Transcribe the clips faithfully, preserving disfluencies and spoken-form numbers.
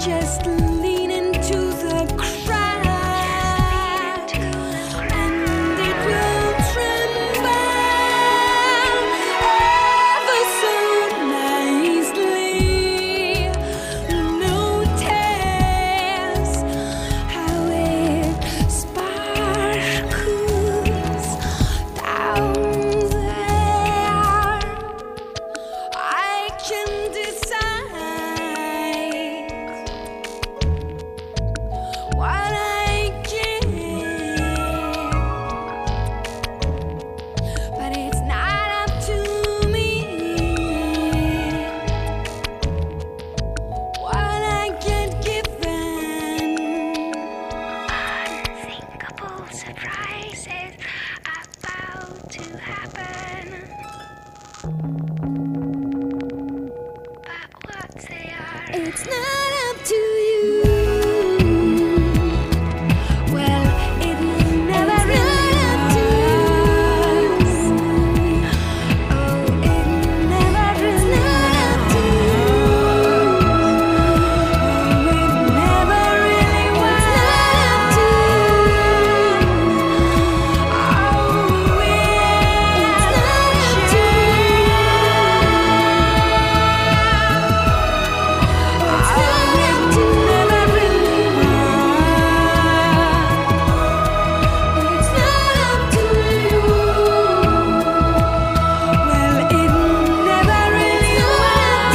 Just lean into the crowd, and it will tremble ever so nicely. Notice how it sparkles down there. I can decide what I can, but it's not up to me what I get given. Unthinkable surprises about to happen, but what they are, it's not up to you. Well, it never really was. Oh, it never really was. Oh, it never really was. Oh, it's not up to you. It's not up to you. Never really was. It's not up to you. Well, it never really was.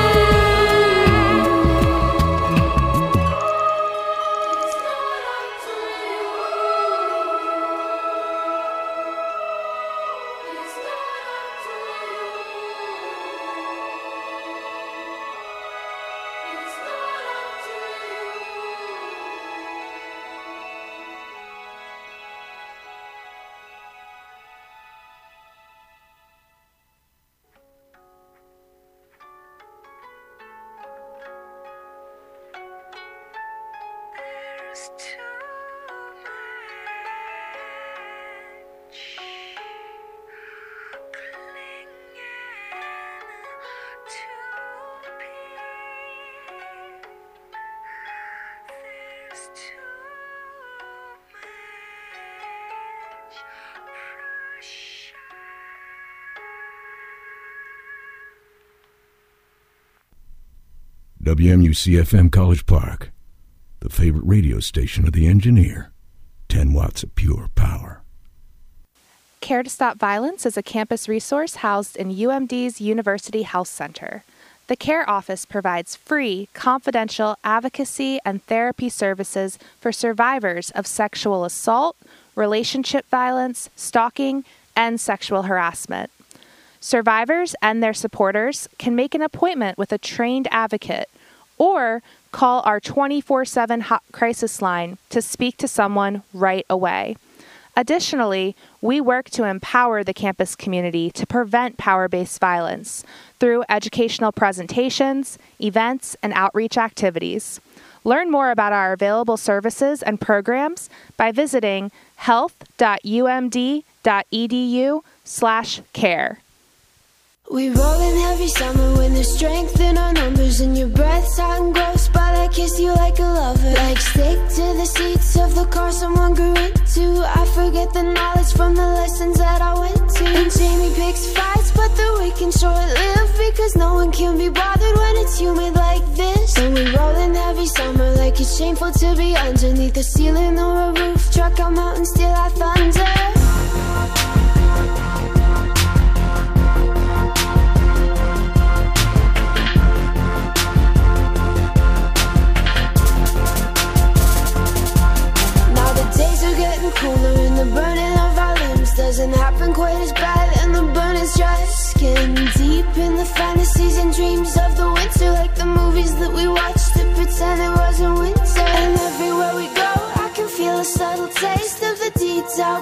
There's too much clinging to be. There's too much pressure. W M U C F M College Park, the favorite radio station of the engineer. ten watts of pure power. Care to Stop Violence is a campus resource housed in U M D's University Health Center. The CARE office provides free, confidential advocacy and therapy services for survivors of sexual assault, relationship violence, stalking, and sexual harassment. Survivors and their supporters can make an appointment with a trained advocate or call our twenty-four seven hot crisis line to speak to someone right away. Additionally, we work to empower the campus community to prevent power-based violence through educational presentations, events, and outreach activities. Learn more about our available services and programs by visiting health.umd.edu slash care. We rollin' every summer when there's strength in our numbers, and your breath's hot and gross, but I kiss you like a lover. Like stick to the seats of the car someone grew into. I forget the knowledge from the lessons that I went to. And Jamie picks fights, but the weekend short-lived, because no one can be bothered when it's humid like this. And we rollin' every summer like it's shameful to be underneath a ceiling or a roof. Truck out mountains till I thunder. Cooler in the burning of our limbs doesn't happen quite as bad, and the burning's just getting deep in the fantasies and dreams of the winter, like the movies that we watched to pretend it wasn't winter. And everywhere we go, I can feel a subtle taste of the detox.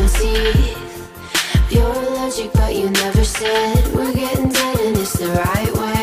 no teeth. You're allergic but you never said we're getting dead and it's the right way.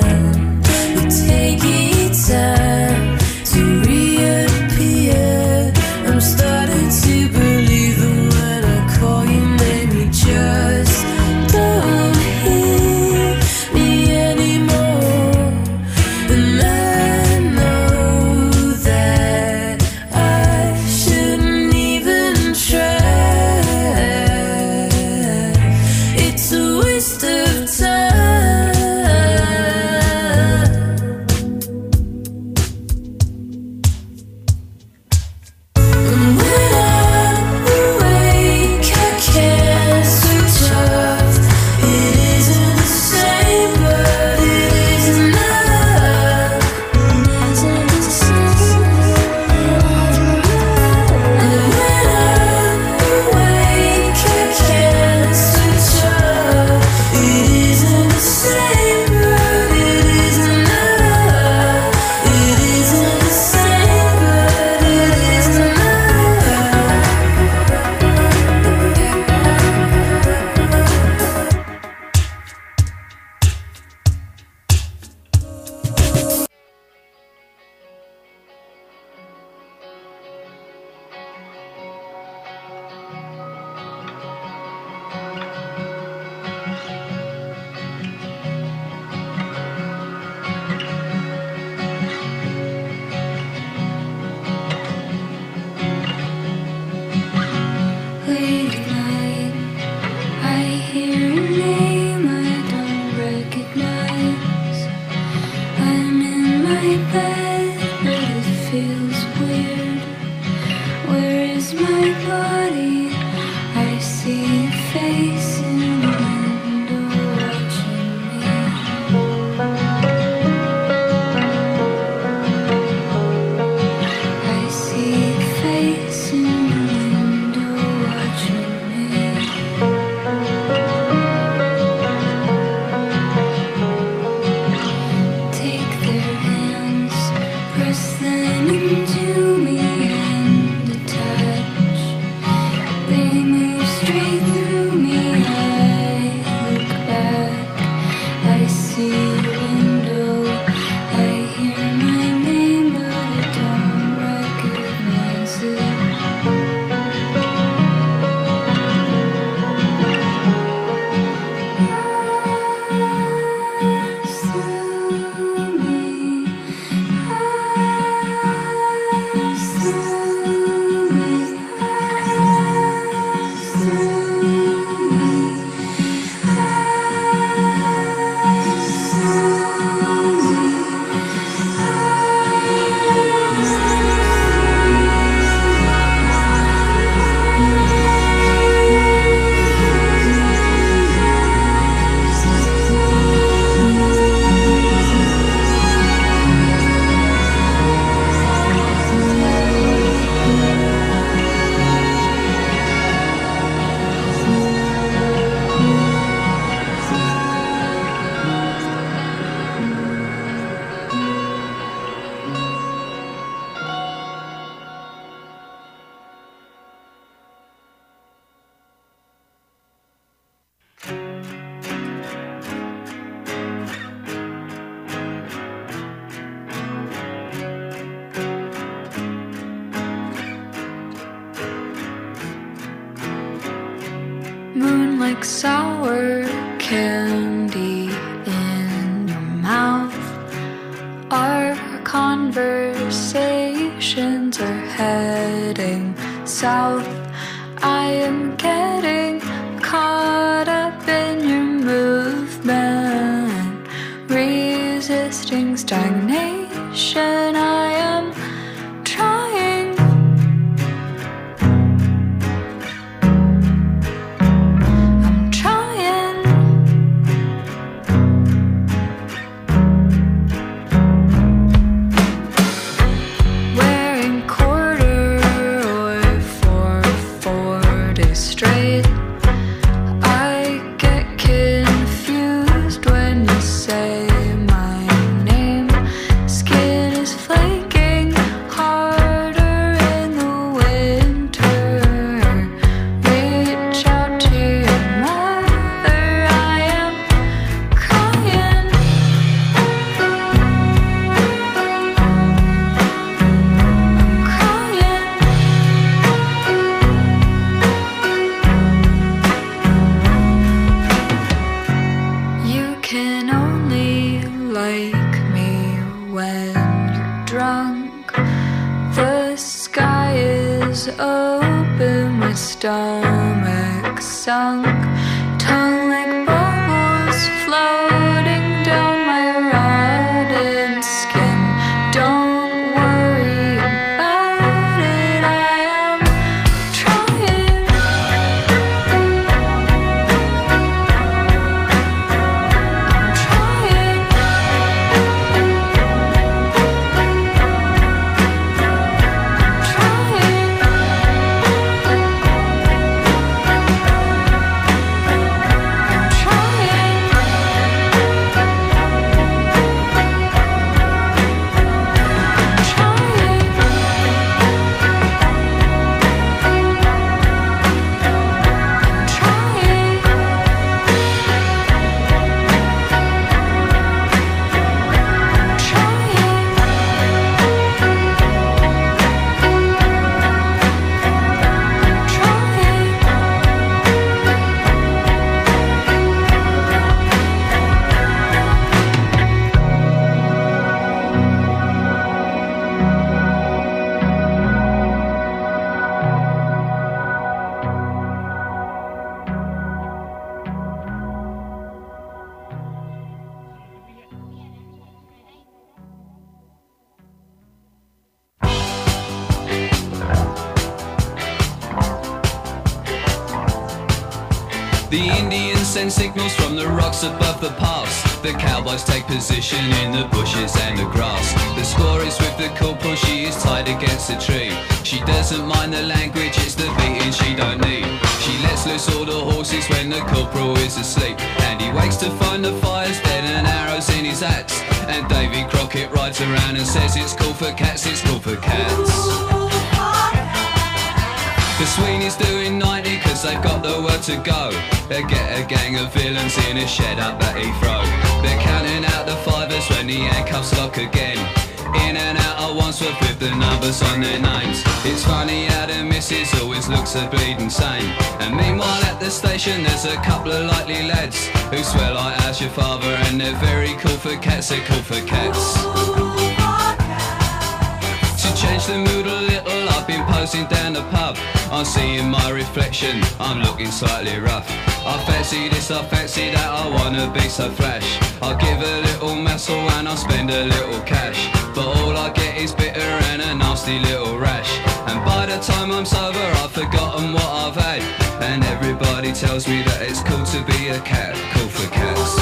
Take it time to reappear. moon like sour candy in your mouth. Our conversations are heading south. I am getting caught up in your movement, resisting stagnation. I am trying. I'm trying. Wearing corduroy for four days straight. I get confused when you say my name. Skin is flaking harder in the winter. Reach out to your mother. I am crying. You can only like me when you're drunk. The sky is open, my stomach sunk. Tongue like bubbles floating down my rotten skin. Don't worry about it, I am trying. Trying. The Indians send signals from the rocks above the pass. The cowboys take position in the bushes and the grass. The score is with the corporal, she is tied against a tree. She doesn't mind the language, it's the beating she don't need. She lets loose all the horses when the corporal is asleep. And he wakes to find the fire's dead and arrows in his axe. And Davy Crockett rides around and says it's cool for cats, it's cool for cats. The Sweeney's doing ninety cause they've got the word to go. They get a gang of villains in a shed up at Heathrow. They're counting out the fivers when the handcuffs lock again. In and out at Wandsworth with the numbers on their names. It's funny how the missus always looks a bleeding sane. And meanwhile at the station there's a couple of likely lads who swear like how's your father, and they're very cool for cats, they're cool for cats. To change the mood a little, I've been posing down the pub. I'm seeing my reflection, I'm looking slightly rough. I fancy this, I fancy that, I wanna be so flash. I'll give a little muscle and I'll spend a little cash. But all I get is bitter and a nasty little rash. And by the time I'm sober I've forgotten what I've had. And everybody tells me that it's cool to be a cat, cool for cats.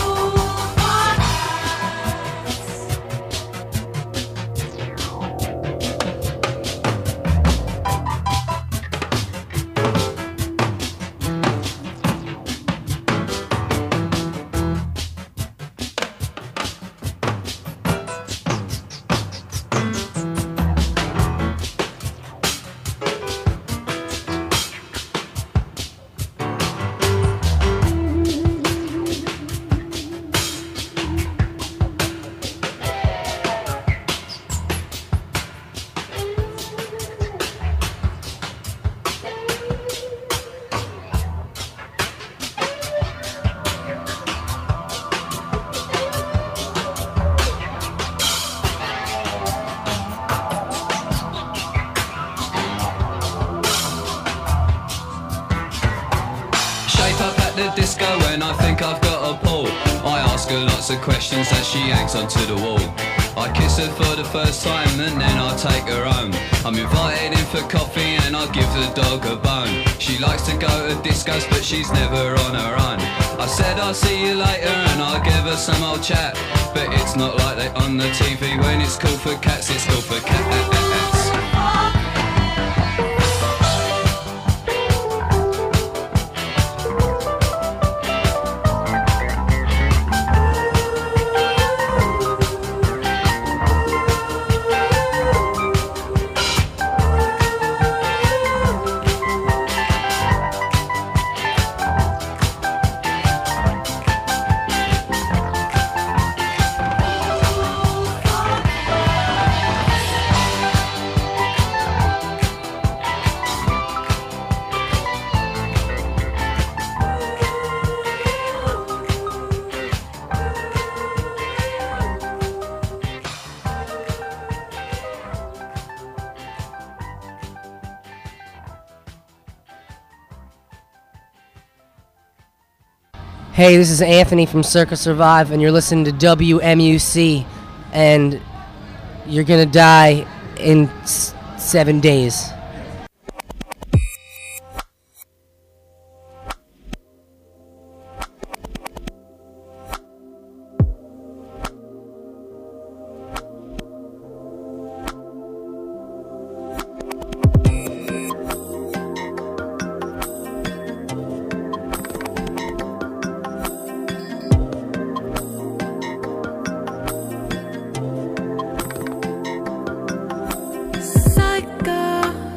Disco when I think I've got a pull. I ask her lots of questions as she hangs onto the wall. I kiss her for the first time and then I take her home. I'm invited in for coffee and I give the dog a bone. She likes to go to discos but she's never on her own. I said I'll see you later and I'll give her some old chat. But it's not like they on the T V. When it's cool for cats, it's cool for cats. Hey, this is Anthony from Circa Survive, and you're listening to W M U C, and you're gonna die in s- seven days. Psycho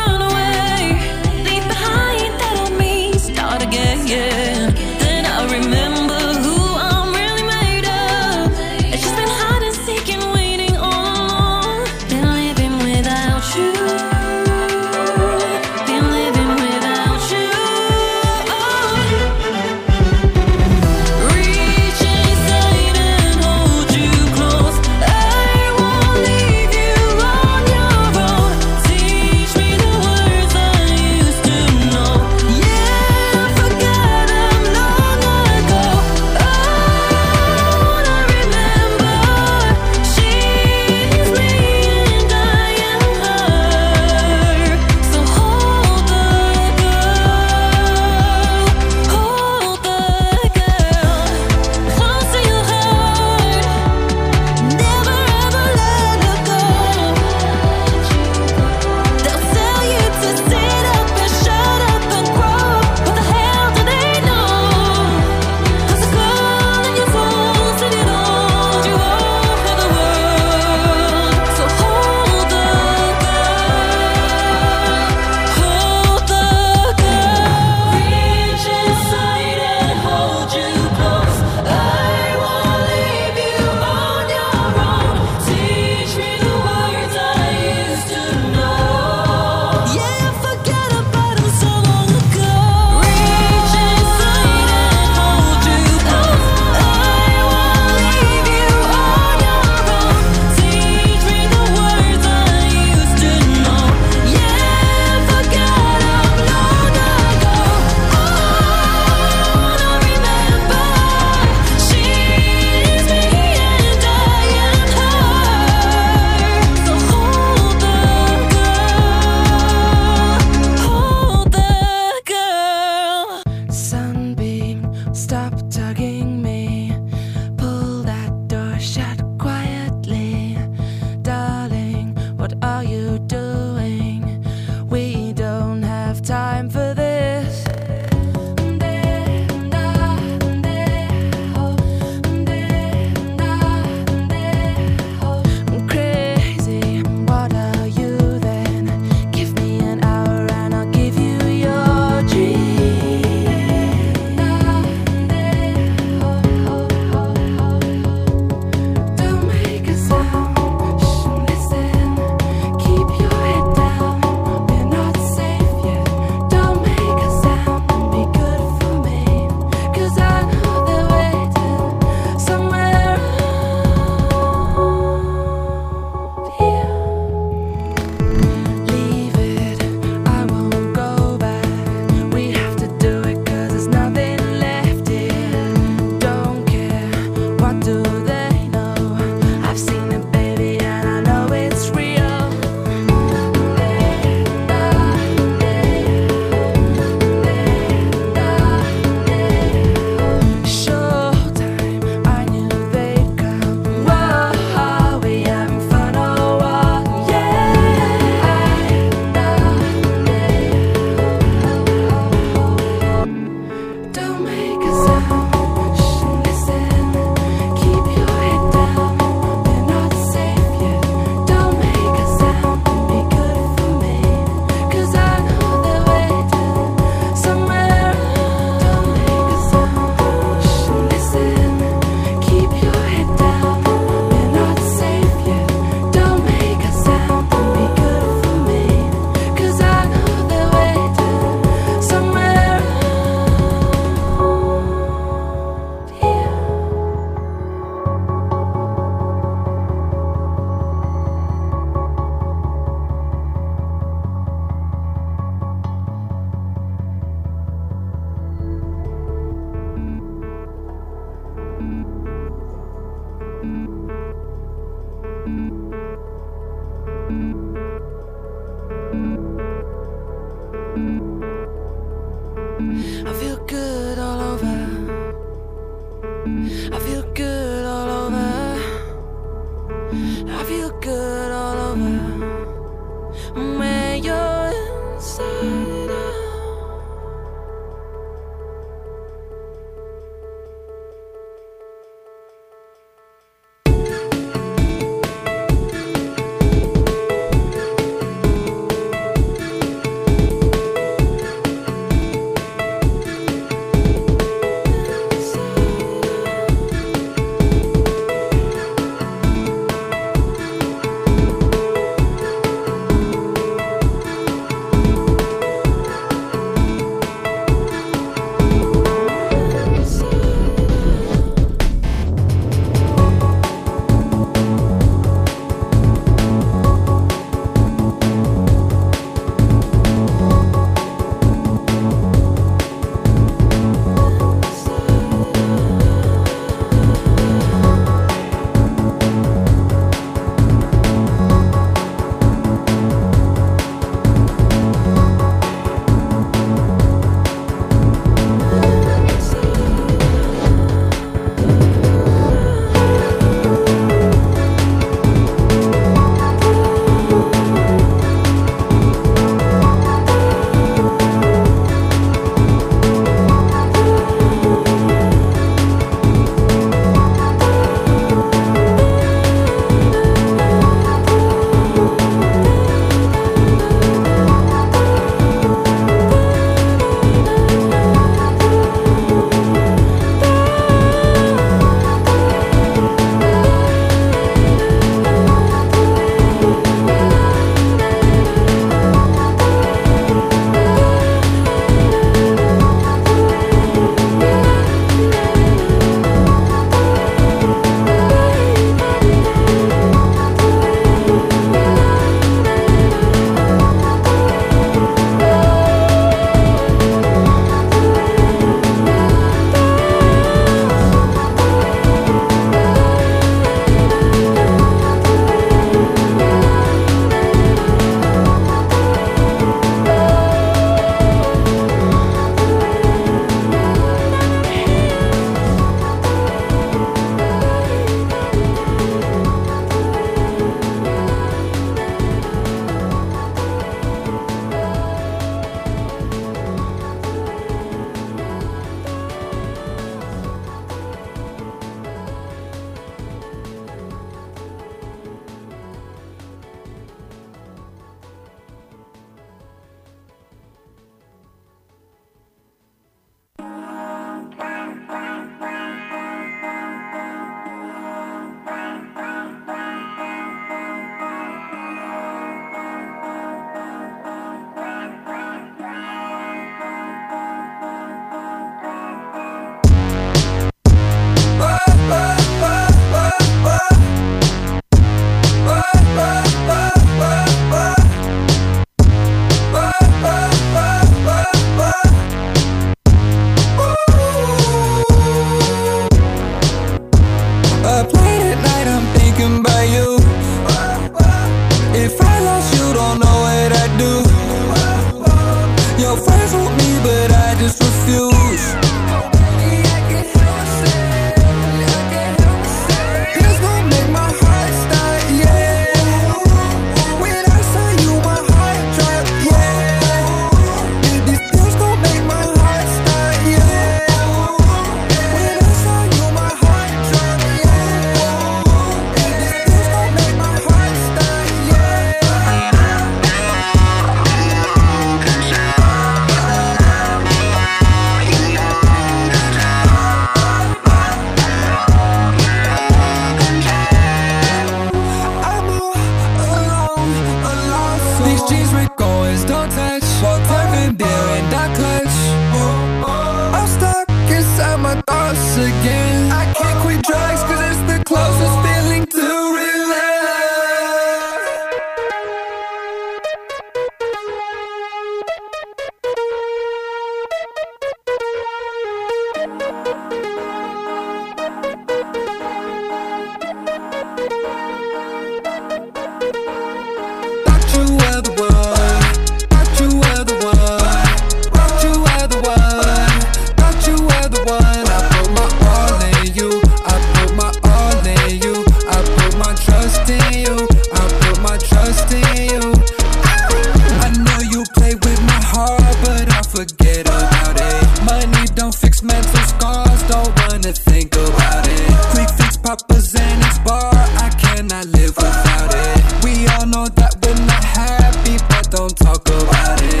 proper Xanax bar, I cannot live without it. We all know that we're not happy, but don't talk about it.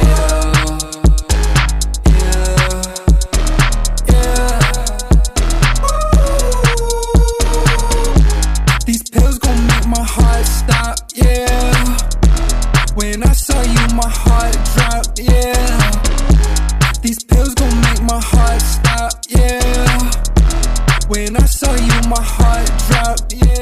Yeah, yeah, yeah. These pills gon' make my heart stop, yeah. When I saw you, my heart dropped, yeah. These pills gon' make my heart stop, yeah. When I saw you, my heart dropped, yeah.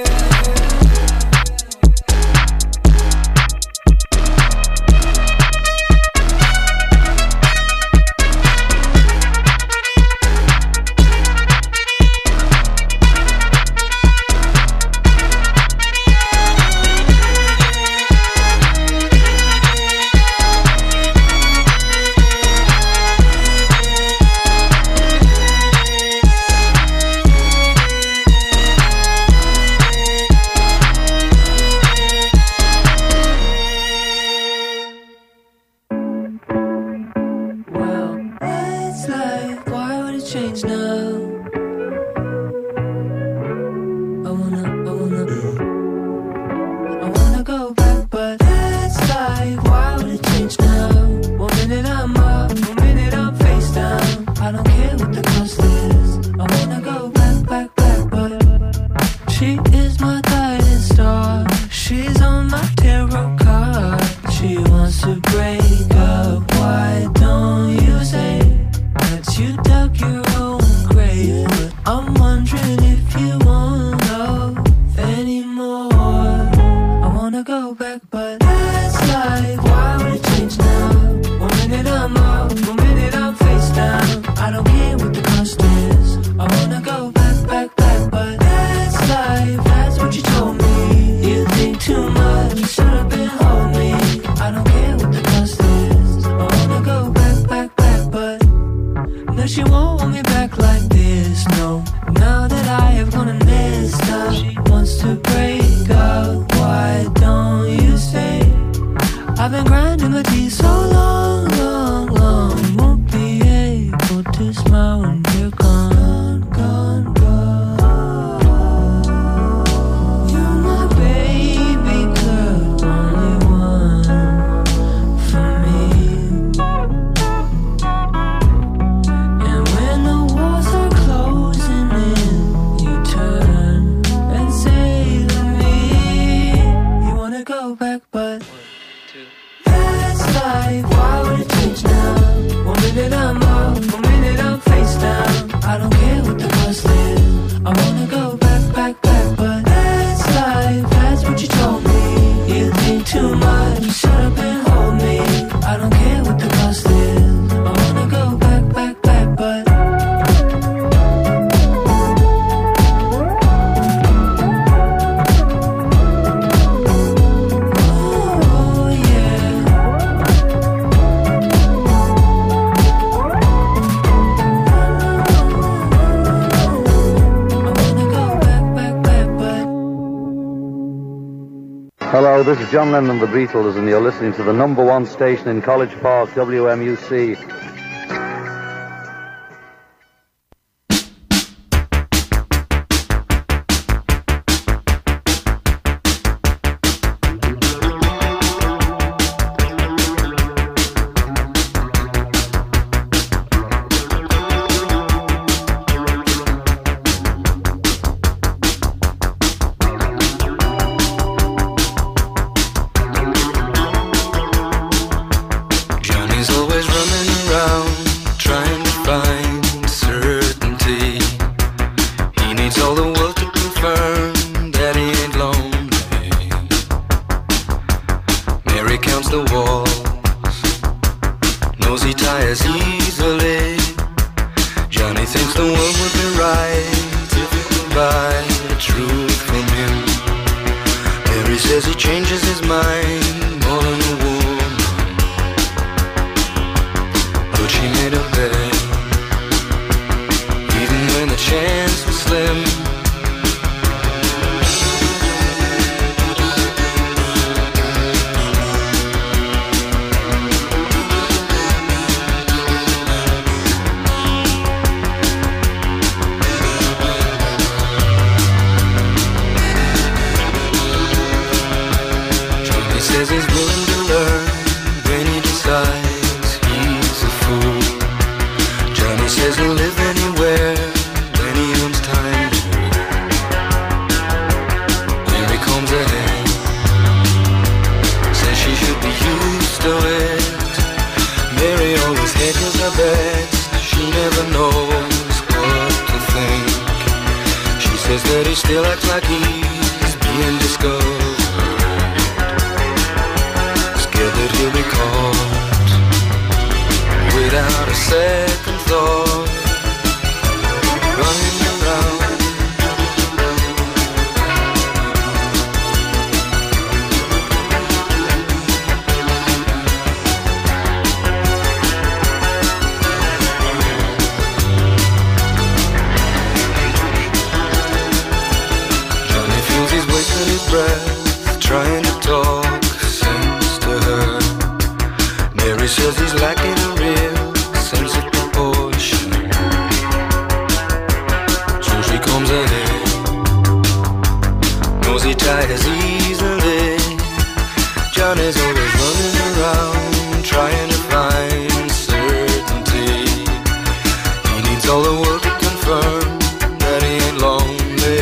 Hello, this is John Lennon and the Beatles, and you're listening to the number one station in College Park, W M U C. still acts like he's being discovered, scared that he'll be caught without a second thought, running around. Breath, trying to talk sense to her. Mary says he's lacking a real sense of proportion, so she comes ahead, knows he tires easily. Johnny's always running around trying to find certainty. He needs all the world to confirm that he ain't lonely.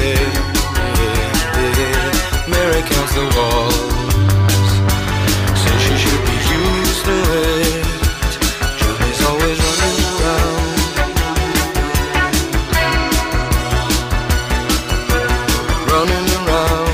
Mary counts the walls, says she should be used to it. Johnny's always running around, running around.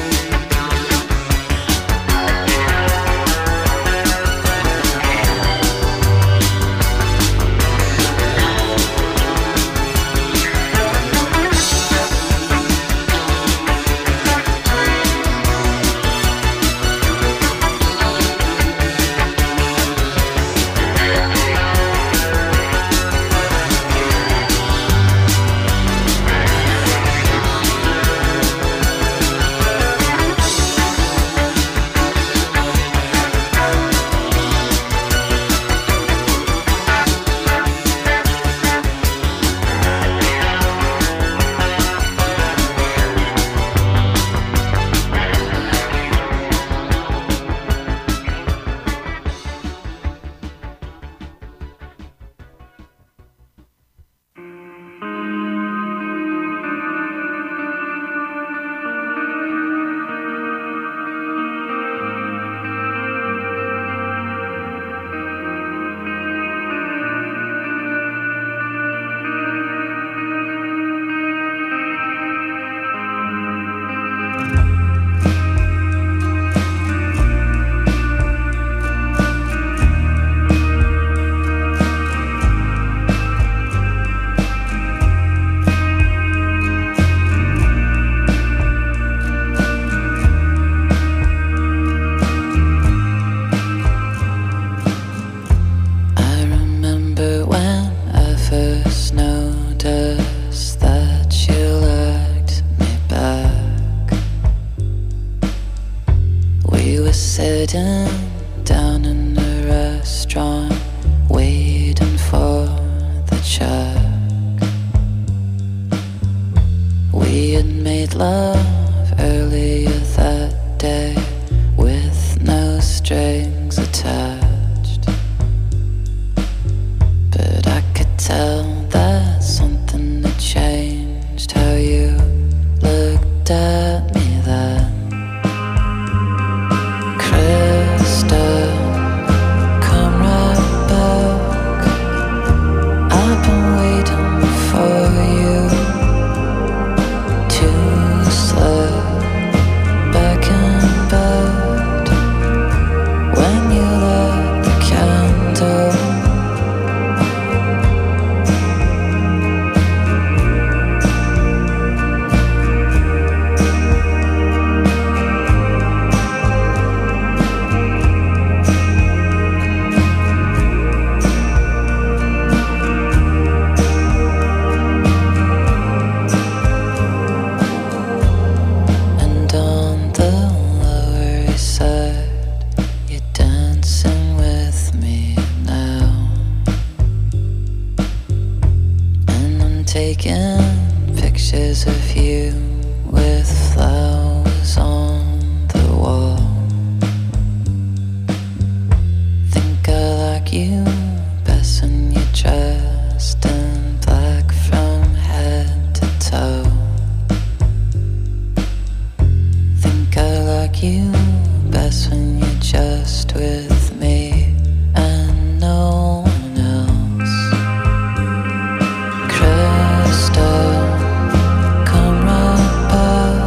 Crystal, come right back.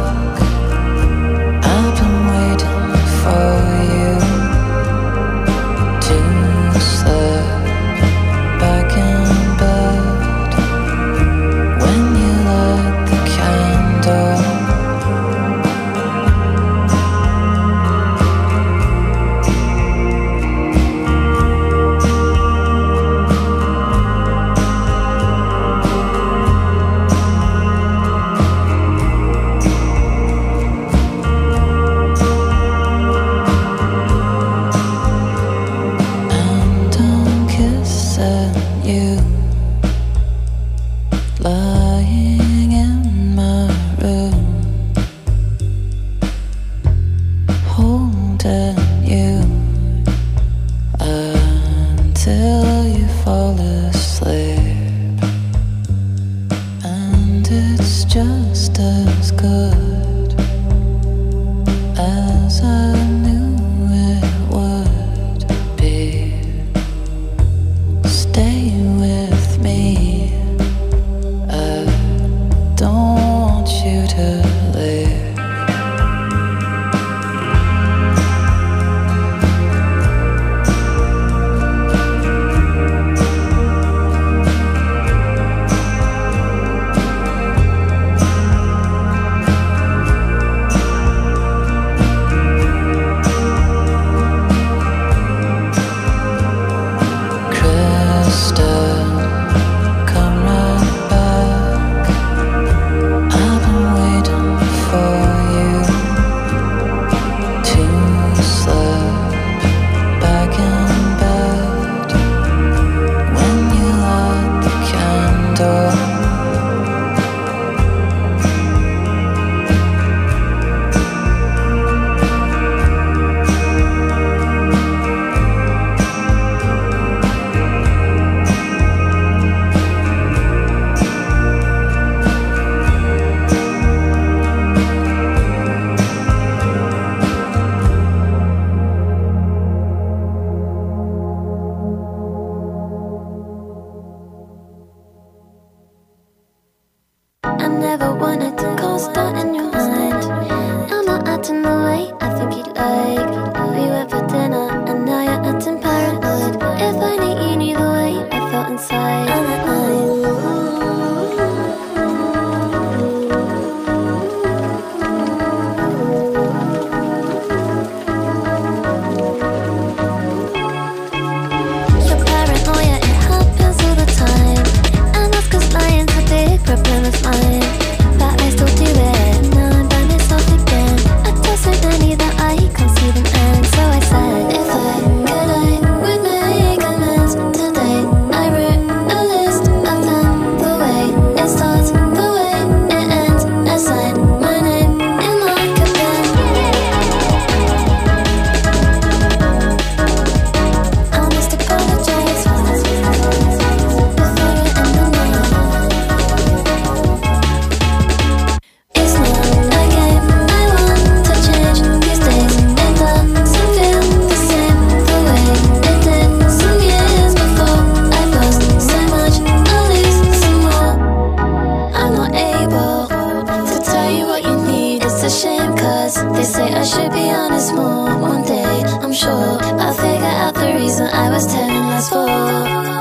a shame, cause they say I should be honest more. One day, I'm sure I'll figure out the reason I was telling lies for.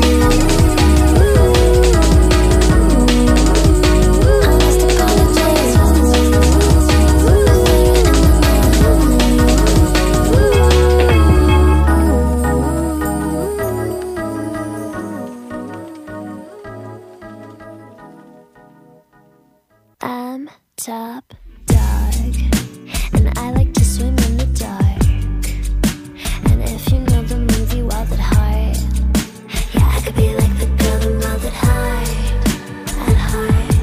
I'm top dog, and I like to swim in the dark. And if you know the movie Wild at Heart, yeah, I could be like the girl in Wild at Heart, at heart.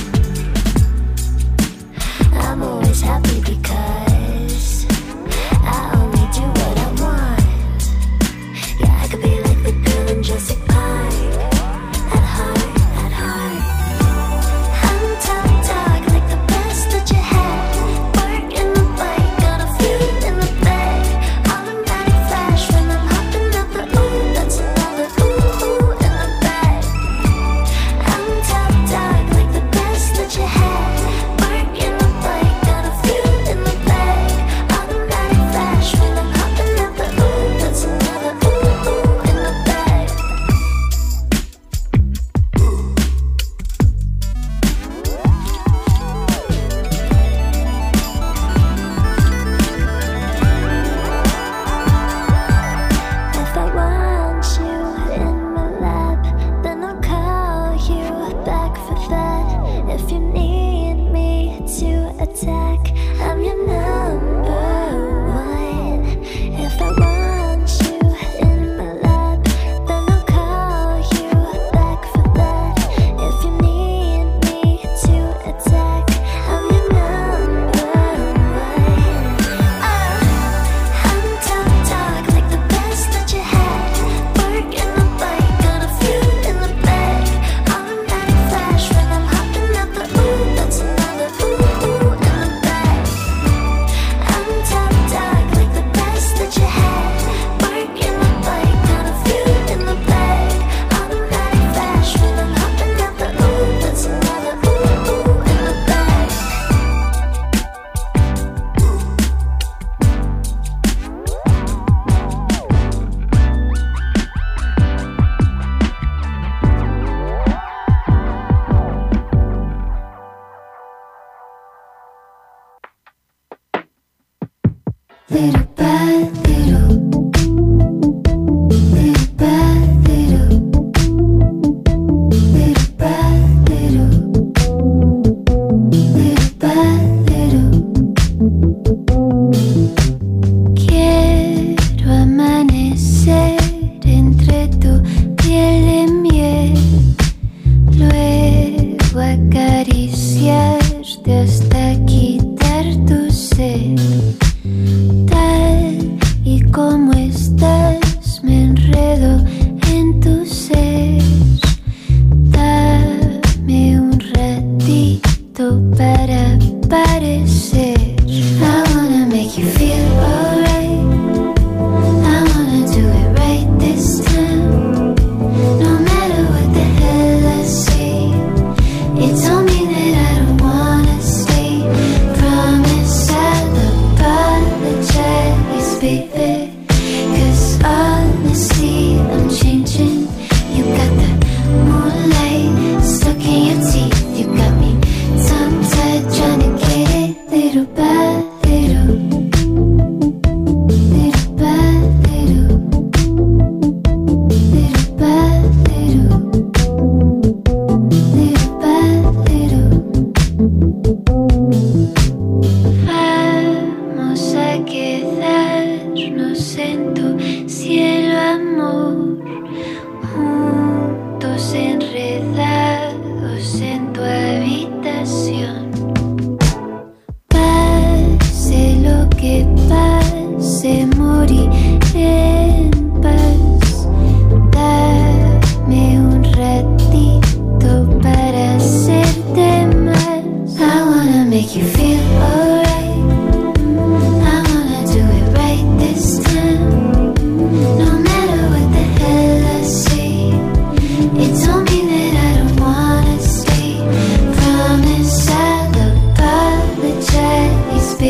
I'm always happy because I only do what I want. Yeah, I could be like the girl in Jurassic Park, at heart, at heart. I'm top dog, like the best that you had. Work in the bike, got a feud in the bag. Automatic flash when I'm hopping up the ooh, that's another ooh, ooh in the bag. I'm top dog, like the best that you had. Work in the bike, got a feud in the bag. Automatic flash when I'm hopping up the ooh, that's another ooh, ooh in the bag. If I want you in my lap, then I'll call you back for that. If you need me to attack, I'm your number one. If I want you in my lap, then I'll call you back for that. If you need me to attack, I'm your number one. I'm top dog, like the best that you had. Work in the bike, got a feud in the bag. Automatic flash when I'm hopping up the ooh, that's another ooh, ooh in the bag. I'm top dog, like the best that you had. Work in the bike, got a feud in the bag. Automatic flash when I'm hopping up the ooh, that's another ooh, ooh in the bag. Little bad little, little bad little, little bad little, little bad little. Quiero amanecer entre tu piel y miel, luego acariciarte hasta quitar tu sed. Tal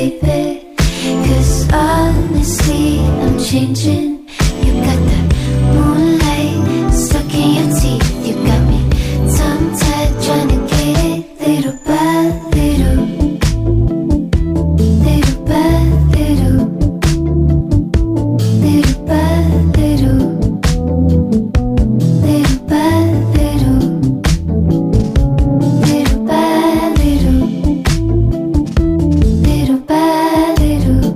baby. Cause honestly, I'm changing. You got the moonlight stuck in your teeth. You got me tongue-tied trying to get it little by little. Little by little. Little by little. Little by little. Little by little. Little by little.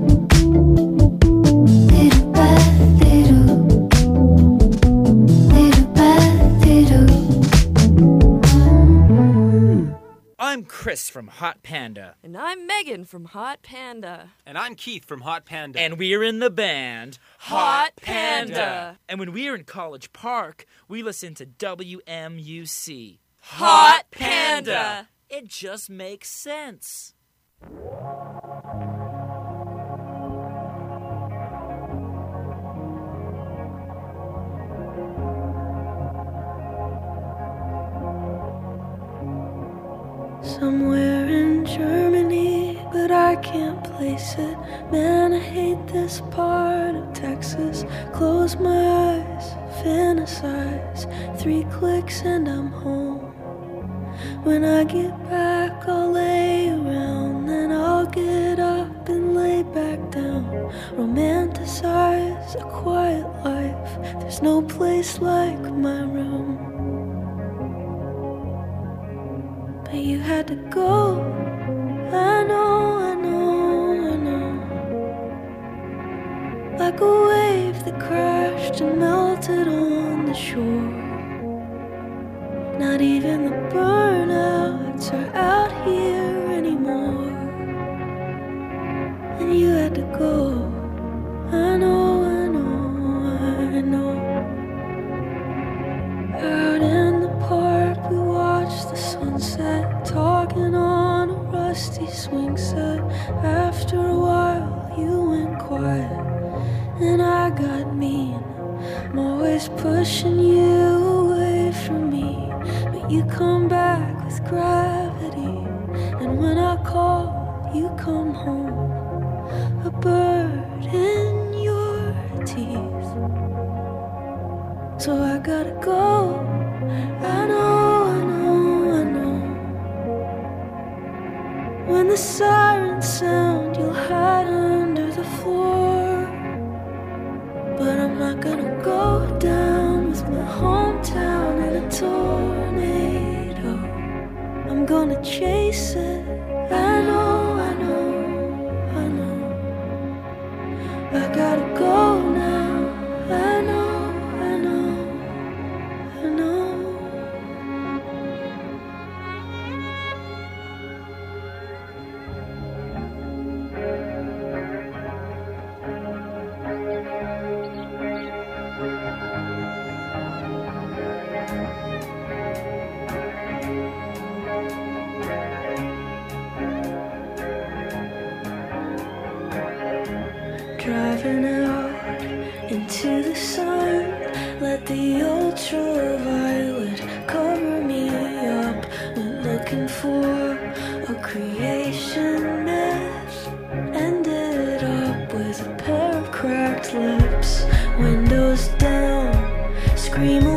Little by little. Little by little. I'm Chris from Hot Panda. And I'm Megan from Hot Panda. And I'm Keith from Hot Panda. And we're in the band Hot Panda. And when we're in College Park, we listen to W M U C. Hot Panda. It just makes sense. Somewhere in Germany, but I can't place it. Man, I hate this part of Texas. Close my eyes, fantasize. Three clicks and I'm home. When I get back, I'll lay around. Then I'll get up and lay back down. Romanticize a quiet life. There's no place like my room. But you had to go. I know, I know, I know. Like a wave that crashed and melted on the shore. Not even the burnouts are out here anymore. And you had to go. I know, I know, I know. Out in the park we watched the sunset, talking on a rusty swing set. After a while you went quiet and I got mean. I'm always pushing you away from me, but you come back with gravity. And when I call, you come home, a bird in your teeth. So I gotta go. I know, I know, I know. When the sirens sound, you'll hide under the floor. But I'm not gonna go down with my hometown in a tornado. I'm gonna chase it. I know, I know, I know. I gotta go now. I know, I know, I know. Driving out into the sun, let the ultraviolet cover me up. Went looking for a creation myth, ended up with a pair of cracked lips. Windows down, scream